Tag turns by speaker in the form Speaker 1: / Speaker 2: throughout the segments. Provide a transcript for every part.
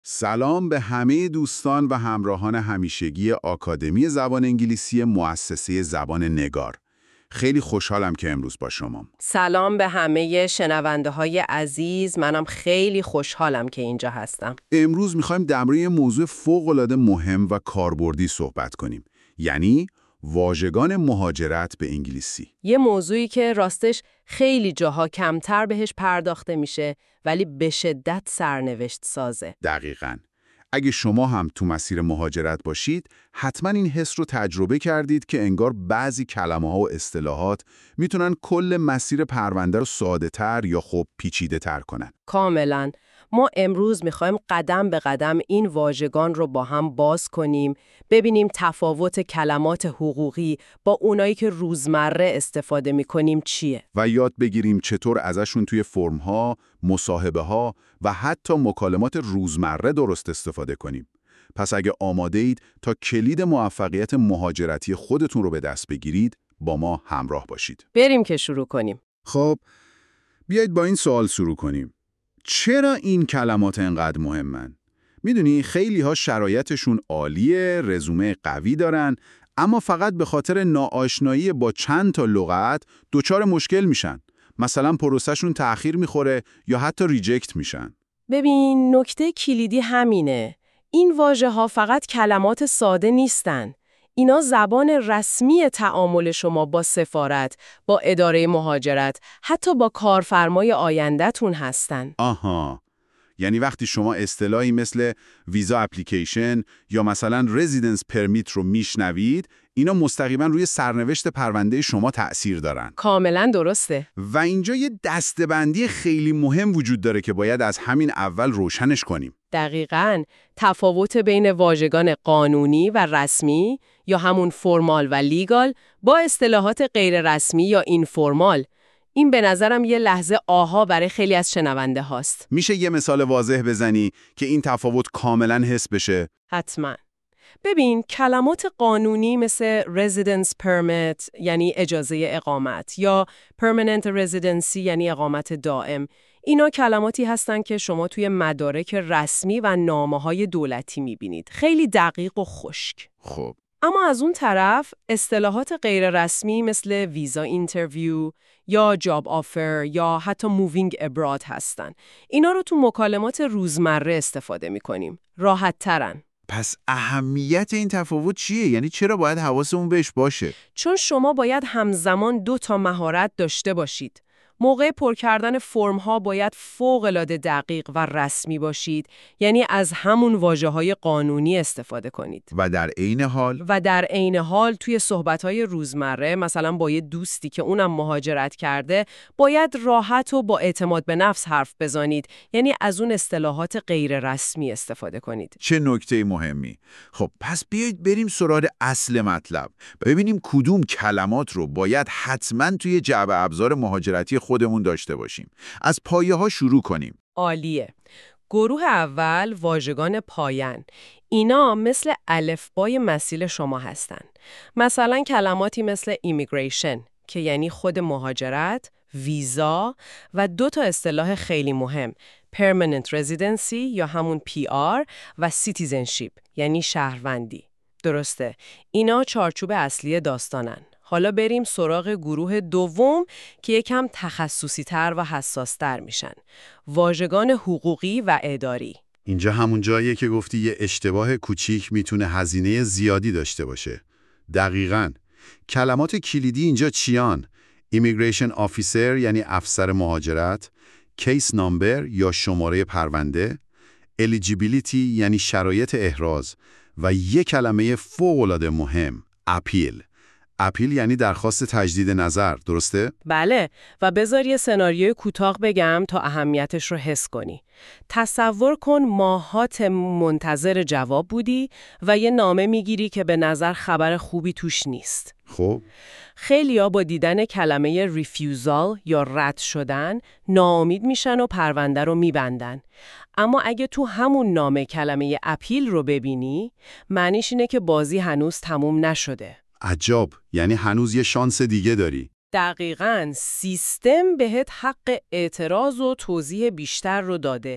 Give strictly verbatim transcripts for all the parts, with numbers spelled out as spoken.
Speaker 1: سلام به همه دوستان و همراهان همیشگی آکادمی زبان انگلیسی مؤسسه زبان نگار. خیلی خوشحالم که امروز با شمام.
Speaker 2: سلام به همه شنونده های عزیز، منم خیلی خوشحالم که اینجا هستم.
Speaker 1: امروز میخوایم درباره یه موضوع فوق‌العاده مهم و کاربردی صحبت کنیم، یعنی واژگان مهاجرت به انگلیسی.
Speaker 2: یه موضوعی که راستش خیلی جاها کمتر بهش پرداخته میشه ولی به شدت سرنوشت سازه.
Speaker 1: دقیقاً. اگه شما هم تو مسیر مهاجرت باشید، حتما این حس رو تجربه کردید که انگار بعضی کلمه‌ها و اصطلاحات میتونن کل مسیر پرونده رو ساده‌تر یا خب پیچیده‌تر کنن.
Speaker 2: کاملاً. ما امروز میخوایم قدم به قدم این واژگان رو با هم باز کنیم، ببینیم تفاوت کلمات حقوقی با اونایی که روزمره استفاده میکنیم چیه.
Speaker 1: و یاد بگیریم چطور ازشون توی فرم‌ها، مصاحبه‌ها و حتی مکالمات روزمره درست استفاده کنیم. پس اگه آماده اید تا کلید موفقیت مهاجرتی خودتون رو به دست بگیرید، با ما همراه باشید.
Speaker 2: بریم که شروع کنیم.
Speaker 1: خب، بیایید با این سوال شروع کنیم. چرا این کلمات انقدر مهمن؟ میدونی خیلی ها شرایطشون عالیه، رزومه قوی دارن، اما فقط به خاطر ناآشنایی با چند تا لغت دچار مشکل میشن. مثلا پروسهشون تأخیر میخوره یا حتی ریجکت میشن.
Speaker 2: ببین، نکته کلیدی همینه. این واژه ها فقط کلمات ساده نیستن. اینا زبان رسمی تعامل شما با سفارت، با اداره مهاجرت، حتی با کارفرمای آینده‌تون هستن.
Speaker 1: آها، یعنی وقتی شما اصطلاحی مثل ویزا اپلیکیشن یا مثلا رزیدنس پرمیت رو میشنوید، اینا مستقیما روی سرنوشت پرونده شما تأثیر دارن.
Speaker 2: کاملا درسته.
Speaker 1: و اینجا یه دسته‌بندی خیلی مهم وجود داره که باید از همین اول روشنش کنیم.
Speaker 2: دقیقاً. تفاوت بین واژگان قانونی و رسمی یا همون فرمال و لیگال با اصطلاحات غیر رسمی یا اینفورمال. این به نظرم یه لحظه آها برای خیلی از شنونده هاست.
Speaker 1: میشه یه مثال واضح بزنی که این تفاوت کاملا حس بشه؟
Speaker 2: حتما. ببین، کلمات قانونی مثل residence permit یعنی اجازه اقامت یا permanent residency یعنی اقامت دائم، اینا کلماتی هستن که شما توی مدارک رسمی و نامه‌های دولتی می‌بینید. خیلی دقیق و خشک.
Speaker 1: خب.
Speaker 2: اما از اون طرف اصطلاحات غیر رسمی مثل ویزا اینترویو یا جاب آفر یا حتی مووینگ ابراد هستن. اینا رو تو مکالمات روزمره استفاده می‌کنیم. راحت ترن.
Speaker 1: پس اهمیت این تفاوت چیه؟ یعنی چرا باید حواسمون بهش باشه؟
Speaker 2: چون شما باید همزمان دو تا مهارت داشته باشید. موقع پر کردن فرم‌ها باید فوق‌العاده دقیق و رسمی باشید، یعنی از همون واژه‌های قانونی استفاده کنید.
Speaker 1: و در عین حال
Speaker 2: و در عین حال توی صحبت‌های روزمره، مثلا با یه دوستی که اونم مهاجرت کرده، باید راحت و با اعتماد به نفس حرف بزنید، یعنی از اون اصطلاحات غیر رسمی استفاده کنید.
Speaker 1: چه نکته مهمی. خب پس بیایید بریم سراغ اصل مطلب. ببینیم کدوم کلمات رو باید حتما توی جعبه ابزار مهاجرتی خودمون داشته باشیم. از پایه ها شروع کنیم.
Speaker 2: عالیه. گروه اول واژگان پایان. اینا مثل الفبای مسیل شما هستن. مثلا کلماتی مثل immigration که یعنی خود مهاجرت، ویزا و دو تا اصطلاح خیلی مهم، permanent residency یا همون پی آر و citizenship یعنی شهروندی. درسته. اینا چارچوب اصلی داستانن. حالا بریم سراغ گروه دوم که یکم تخصصی تر و حساس تر میشن. واژگان حقوقی و اداری.
Speaker 1: اینجا همون جاییه که گفتی یه اشتباه کوچیک میتونه هزینه زیادی داشته باشه. دقیقاً. کلمات کلیدی اینجا چیان؟ Immigration Officer یعنی افسر مهاجرت، Case Number یا شماره پرونده، Eligibility یعنی شرایط احراز و یک کلمه فوق‌العاده مهم، اپیل. اپیل یعنی درخواست تجدید نظر، درسته؟
Speaker 2: بله، و بذار یه سناریوی کوتاه بگم تا اهمیتش رو حس کنی. تصور کن ماهات منتظر جواب بودی و یه نامه میگیری که به نظر خبر خوبی توش نیست.
Speaker 1: خب
Speaker 2: خیلیا با دیدن کلمه ریفیوزال یا رد شدن ناامید میشن و پرونده رو میبندن. اما اگه تو همون نامه کلمه اپیل رو ببینی، معنیش اینه که بازی هنوز تموم نشده.
Speaker 1: عجب، یعنی هنوز یه شانس دیگه داری.
Speaker 2: دقیقاً، سیستم بهت حق اعتراض و توضیح بیشتر رو داده.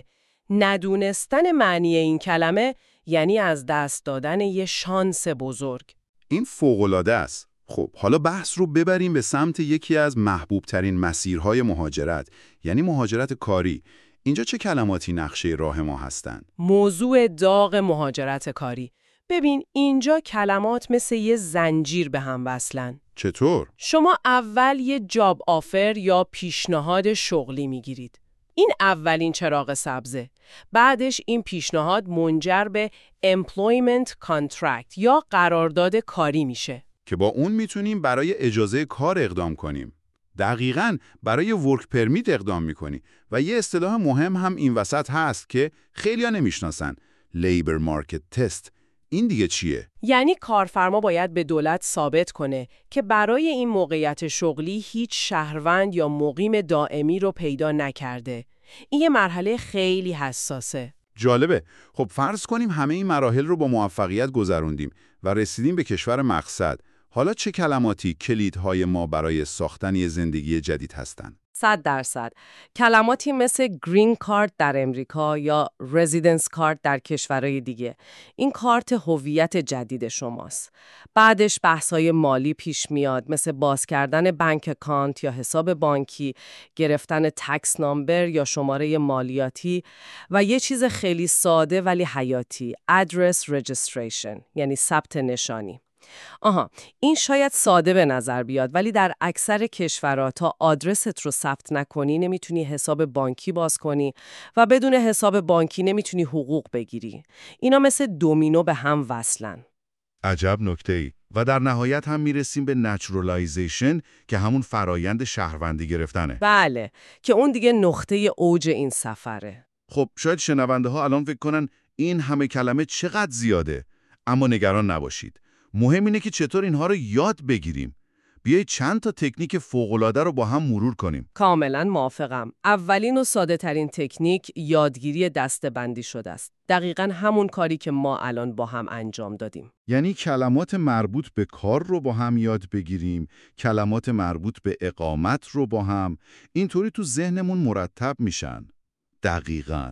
Speaker 2: ندونستن معنی این کلمه یعنی از دست دادن یه شانس بزرگ.
Speaker 1: این فوق‌العاده است. خب حالا بحث رو ببریم به سمت یکی از محبوب ترین مسیرهای مهاجرت، یعنی مهاجرت کاری. اینجا چه کلماتی نقشه راه ما هستن؟
Speaker 2: موضوع داغ مهاجرت کاری. ببین اینجا کلمات مثل یه زنجیر به هم وصلن.
Speaker 1: چطور؟
Speaker 2: شما اول یه جاب آفر یا پیشنهاد شغلی میگیرید. این اولین چراغ سبزه. بعدش این پیشنهاد منجر به employment contract یا قرارداد کاری میشه.
Speaker 1: که با اون میتونیم برای اجازه کار اقدام کنیم. دقیقاً برای ورک پرمیت اقدام میکنی. و یه اصطلاح مهم هم این وسط هست که خیلی‌ها نمیشناسن. لیبر مارکت تست. این دیگه چیه؟
Speaker 2: یعنی کارفرما باید به دولت ثابت کنه که برای این موقعیت شغلی هیچ شهروند یا مقیم دائمی رو پیدا نکرده. این یه مرحله خیلی حساسه.
Speaker 1: جالبه. خب فرض کنیم همه این مراحل رو با موفقیت گذروندیم و رسیدیم به کشور مقصد. حالا چه کلماتی کلیدهای ما برای ساختن یه زندگی جدید هستن؟
Speaker 2: صد درصد. کلماتی مثل گرین کارت در امریکا یا رزیدنس کارت در کشورهای دیگه. این کارت هویت جدید شماست. بعدش بحث‌های مالی پیش میاد مثل باز کردن بانک اکانت یا حساب بانکی، گرفتن تکس نامبر یا شماره مالیاتی و یه چیز خیلی ساده ولی حیاتی، ادرس رجیستریشن، یعنی ثبت نشانی. آها، این شاید ساده به نظر بیاد ولی در اکثر کشورها تا آدرست رو ثبت نکنی نمیتونی حساب بانکی باز کنی و بدون حساب بانکی نمیتونی حقوق بگیری. اینا مثل دومینو به هم وصلن.
Speaker 3: عجب نکته‌ای. و در نهایت هم میرسیم به نچرالایزیشن که همون فرایند شهروندی گرفتنه.
Speaker 2: بله، که اون دیگه نقطه اوج این سفره.
Speaker 3: خب شاید شنونده ها الان فکر کنن این همه کلمه چقدر زیاده، اما نگران نباشید. مهم اینه که چطور اینها رو یاد بگیریم. بیایید چند تا تکنیک فوق‌العاده رو با هم مرور کنیم.
Speaker 2: کاملا موافقم. اولین و ساده ترین تکنیک یادگیری دسته‌بندی شده است. دقیقاً همون کاری که ما الان با هم انجام دادیم.
Speaker 3: یعنی کلمات مربوط به کار رو با هم یاد بگیریم، کلمات مربوط به اقامت رو با هم، اینطوری تو ذهنمون مرتب میشن. دقیقاً.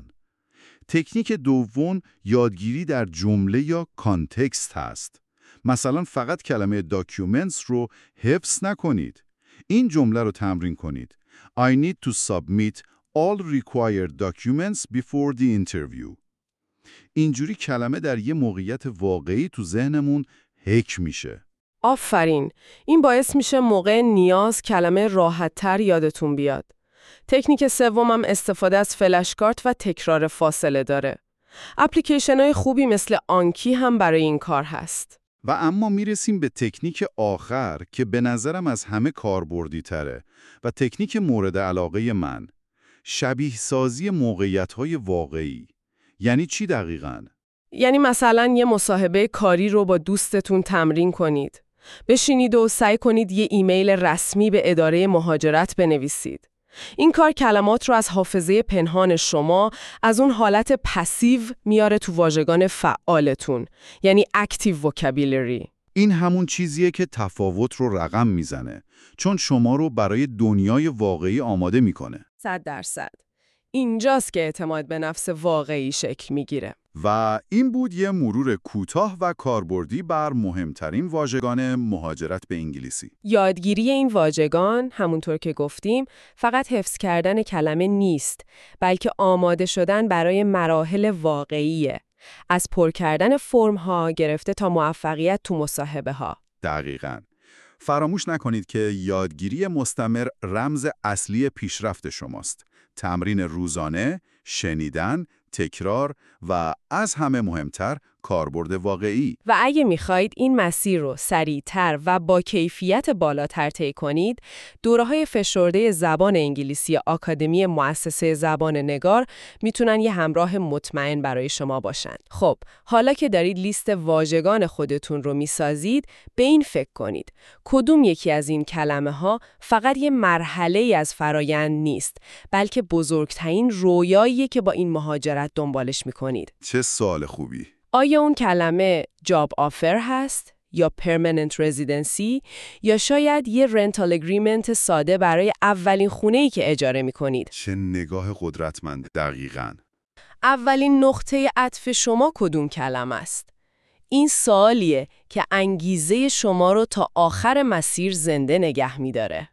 Speaker 3: تکنیک دوم یادگیری در جمله یا کانتکست هست. مثلا فقط کلمه documents رو حفظ نکنید. این جمله رو تمرین کنید. I need to submit all required documents before the interview. اینجوری کلمه در یه موقعیت واقعی تو ذهنمون حک میشه.
Speaker 2: آفرین. این باعث میشه موقع نیاز کلمه راحت‌تر یادتون بیاد. تکنیک سومم استفاده از فلش کارت و تکرار فاصله داره. اپلیکیشن‌های خوبی مثل آنکی هم برای این کار هست.
Speaker 3: و اما میرسیم به تکنیک آخر که به نظرم از همه کاربردی تره و تکنیک مورد علاقه من. شبیه سازی موقعیت‌های واقعی. یعنی چی دقیقاً؟
Speaker 2: یعنی مثلا یه مصاحبه کاری رو با دوستتون تمرین کنید. بشینید و سعی کنید یه ایمیل رسمی به اداره مهاجرت بنویسید. این کار کلمات رو از حافظه پنهان شما از اون حالت پسیو میاره تو واژگان فعالتون، یعنی اکتیو وکابولری.
Speaker 3: این همون چیزیه که تفاوت رو رقم میزنه، چون شما رو برای دنیای واقعی آماده میکنه.
Speaker 2: صد درصد. اینجاست که اعتماد به نفس واقعی شکل میگیره.
Speaker 3: و این بود یه مرور کوتاه و کاربردی بر مهمترین واژگان مهاجرت به انگلیسی.
Speaker 2: یادگیری این واژگان، همونطور که گفتیم، فقط حفظ کردن کلمه نیست، بلکه آماده شدن برای مراحل واقعیه. از پر کردن فرم‌ها گرفته تا موفقیت تو مصاحبه‌ها.
Speaker 3: دقیقاً. فراموش نکنید که یادگیری مستمر رمز اصلی پیشرفت شماست. تمرین روزانه، شنیدن، تکرار و از همه مهمتر کاربرد واقعی.
Speaker 2: و اگه میخواید این مسیر رو سریعتر و با کیفیت بالاتر طی کنید، دوره‌های فشرده زبان انگلیسی آکادمی مؤسسه زبان نگار میتونن یه همراه مطمئن برای شما باشن. خب، حالا که دارید لیست واژگان خودتون رو میسازید، به این فکر کنید. کدوم یکی از این کلمه ها فقط یه مرحله از فرایند نیست، بلکه بزرگترین رویاییه که با این مهاجرت دنبالش میکنید؟
Speaker 3: چه سوال خوبی.
Speaker 2: آیا اون کلمه جاب آفر هست؟ یا پرمننت رزیدنسی؟ یا شاید یه رنتال اگریمنت ساده برای اولین خونه‌ای که اجاره می‌کنید؟
Speaker 3: چه نگاه قدرتمند. دقیقاً.
Speaker 2: اولین نقطه عطف شما کدوم کلمه است؟ این سوالیه که انگیزه شما رو تا آخر مسیر زنده نگه می‌داره.